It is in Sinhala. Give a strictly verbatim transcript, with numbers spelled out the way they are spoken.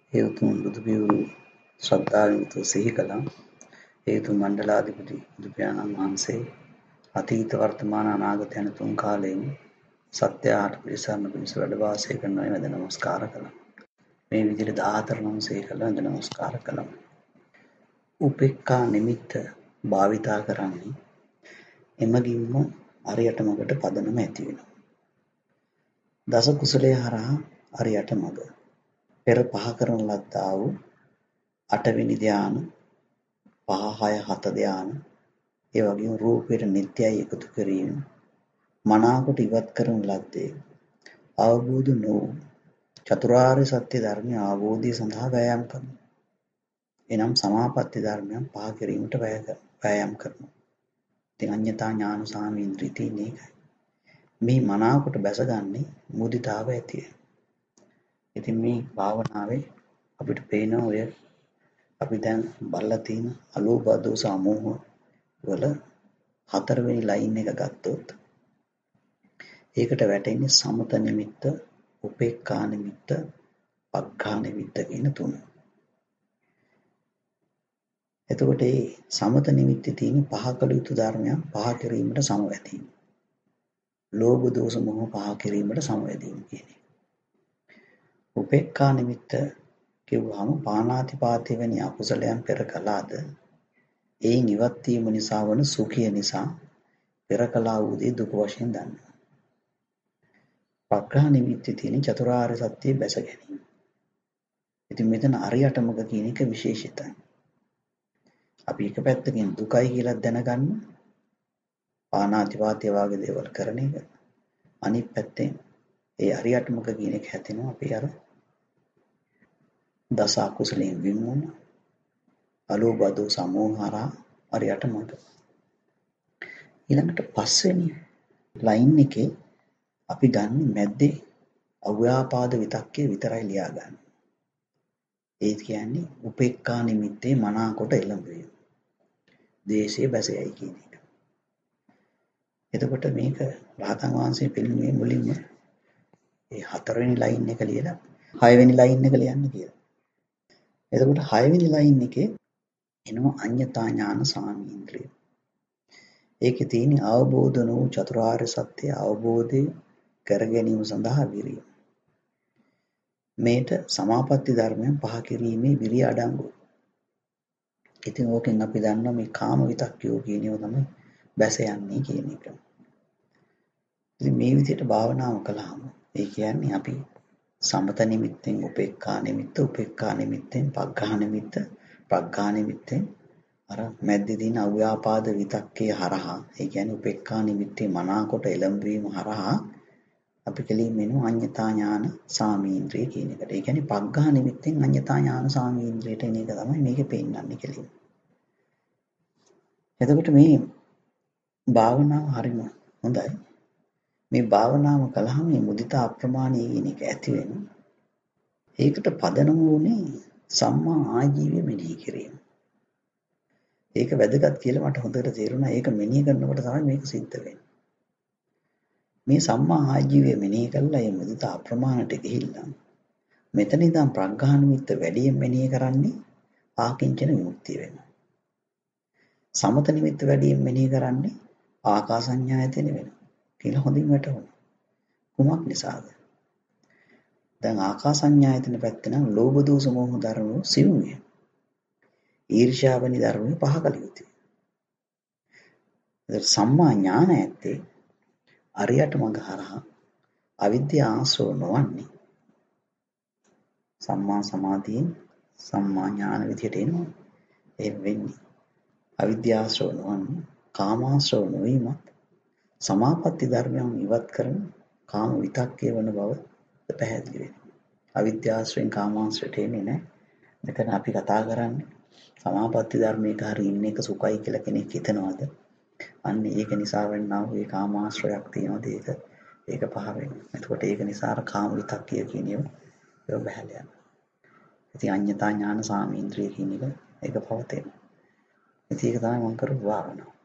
ඒ උතුම් බුදු පියවරු ශ්‍රද්ධාවෙන් යුතුව සිහි කළා. ඒ උතුම් මණ්ඩලාධිපති බුදු පියාණන් වහන්සේ අතීත වර්තමාන අනාගත යන තුන් කාලයෙන් සත්‍ය ආට පිළිසරණ පිණිස වැඩ වාසය කරනවා වැඳ නමස්කාර කළා. මේ විදිහට දාහතර නම් සිහි කළා වැඳ නමස්කාර කළා. උපේක්ඛා නිමිත්ත භාවිතා කරන්නේ එමගින්ම අරියට මඟට පදනම ඇති වෙනවා. දස කුසලයේ හරහා අරියට මඟ පෙර පහ කරන ලද්දා වූ අටවෙනි ධ්‍යාන පහ හය හත ධ්‍යාන ඒ වගේම රූපයට නිට්ටයයි එකතු කිරීම මනාකොට ඉවත් කරන ලද්දේ අවබෝධ නොවූ චතුරාර්ය සත්‍ය ධර්මය අවබෝධය සඳහා වෑයම් කරනවා. එනම් සමාපatti ධර්මයන් පහ කිරීමට වෑයම් කරනවා. ඉතින් අඤ්ඤතා ඥාන සාමීන්ද්‍රිය තියෙන්නේ ඒකයි. මේ මනාකොට බැසගන්නේ මුදිතාව ඇතිය. ඉතින් මේ භාවනාවේ අපිට පේන ඔය අපි දැන් බලලා තියෙන අලෝභ දෝස අමෝහ වල හතරවෙනි ලයින් එක ගත්තොත් ඒකට වැටෙන්නේ සමත නිමිත්ත, උපේක්ඛා නිමිත්ත, පග්ඝා නිමිත්ත කියන තුන. එතකොට මේ සමත නිමිත්තේ තියෙන පහ කළ යුතු ධර්මයන් පහ කිරීමට සමවැදීම. ලෝභ දෝෂ මොහ පහ කිරීමට සමවැදීම කියන්නේ. උපේක්ඛා නිමිත්ත කිව්වහම පාණාතිපාතේ වැනි අකුසලයන් පෙර කළාද ඒන් ඉවත් වීම නිසා වන සුඛය නිසා පෙර කළා වූ දේ දුක වශයෙන් දන්නවා. පග්ඝා නිමිත්තේ තියෙන චතුරාර්ය සත්‍ය බැස ගැනීම. ඉතින් මෙතන අරියට මඟ කියන එක විශේෂිතයි. අපි එක පැත්තකින් දුකයි කියලා දැනගන්න පාණාතිපාතේ වගේ දේවල් කරන එක. අනිත් පැත්තෙන් ඒ අරියට මඟ කියන එක හැදෙනවා අපි අර දස අකුසලයෙන් විමුණ අලෝභ දෝස සමෝහ හරහා අරියට මඟ. ඊළඟට පස්වෙනි ලයින් එකේ අපි ගන්න මැද්දේ අව්‍යාපාද විතක්කේ විතරයි ලියා ගන්න. ඒ කියන්නේ උපේක්ඛා නිමිත්තේ මනාකොට එළඹවීම. දේශයේ බැසයයි කියන එක. එතකොට මේක රහතන් වහන්සේ පිළිමේ මුලින්ම ඒ හතරවෙනි ලයින් එක ලියලා හයවෙනි ලයින් එක ලියන්න කියලා. එතකොට හයවෙනි ලයින් එකේ එනවා අඤ්ඤතා ඥාන සාමීන්ද්‍රිය. ඒකේ තියෙන අවබෝධ වූ චතුරාර්ය සත්‍ය අවබෝධය කර ගැනීම සඳහා විරිය. මේට සමාපatti ධර්මයන් පහ කිරීමේ විරිය අඩංගු. ඉතින් ඕකෙන් අපි දන්නවා මේ කාම විතක්කයෝ කියන ඒවා තමයි බැස යන්නේ කියන එක. ඉතින් මේ විදිහට භාවනාව කළාම ඒ කියන්නේ අපි සමත නිමිත්තෙන් උපේක්ඛා නිමිත්ත, උපේක්ඛා නිමිත්තෙන් පග්ඝා නිමිත්ත, පග්ඝා නිමිත්තෙන් අර මැද්දේ තියෙන අව්‍යාපාද විතක්කේ හරහා ඒ කියන්නේ උපේක්ඛා නිමිත්තේ මනාකොට එළඹවීම හරහා අපි කෙලින් මෙනු අඤ්ඤතා ඥාන සාමීන්ද්‍රිය කියන එකට. ඒ කියන්නේ පග්ඝා නිමිත්තෙන් අඤ්ඤතා ඥාන සාමීන්ද්‍රියට එන එක තමයි මේකේ පෙන්නන්නේ කෙලින්. එතකොට මේ භාවනාව හරිම හොඳයි. මේ භාවනාව කළාම මේ මුදිතා අප්‍රමාණී කියන එක ඇති වෙනවා. ඒකට පදනම වුණේ සම්මා ආජීවය මෙනෙහි කිරීම. ඒක වැදගත් කියලා මට හොඳට තේරුණා. ඒක මෙනෙහි කරනකොට තමයි මේක සිද්ධ වෙන්නේ. මේ සම්මා ආජීවය මෙනෙහි කළා මේ මුදිතා අප්‍රමාණයට ගිහිල්ලා මෙතන ඉඳන් ප්‍රඥා නිමිත්ත වැඩියෙන් මෙනෙහි කරන්නේ ආකින්චන විමුක්තිය වෙනවා. සමත නිමිත්ත වැඩියෙන් මෙනෙහි කරන්නේ ආකාසඤ්ඤායතන වෙනවා. කියලා හොඳින් වැටහුණා. කුමක් නිසාද? දැන් ආකාසඤ්ඤායතන පැත්තේ නම් ලෝභ දෝෂ මොහ ධර්ම සිවුමේ. ඊර්ෂ්‍යාවනි ධර්ම පහ කළ යුතුයි. ඒත් සම්මා ඥාන ඇත්තේ අරියට මඟ හරහා අවිද්‍යාව ආශ්‍රව නොවන්නේ. සම්මා සමාධියෙන් සම්මා ඥාන විදියට එනවා. ඒ වෙන්නේ අවිද්‍යාව ආශ්‍රව නොවන්නේ කාමාශ්‍රව නොවීමත් සමාපatti ධර්මයන් ඉවත් කරන කාම විතක්කේ වන බව පැහැදිලි වෙනවා. අවිද්‍යාශ්‍රයෙන් කාමාශ්‍රයට එන්නේ නැහැ. මෙතන අපි කතා කරන්නේ සමාපatti ධර්මයක හරි ඉන්න එක සුඛයි කියලා කෙනෙක් හිතනවාද? අන්න ඒක නිසා වෙන්නා වූ ඒ කාමාශ්‍රයක් තියෙනවාද ඒක ඒක පහ වෙනවා. එතකොට ඒක නිසා අර කාම විතක්කය කියන ඒවා ඒක බහැලා යනවා. ඉතින් අඤ්ඤතා ඥාන සාමීන්ද්‍රිය කියන එක ඒක පවතෙනවා. ඉතින් ඒක තමයි මම කරු භාවනාව.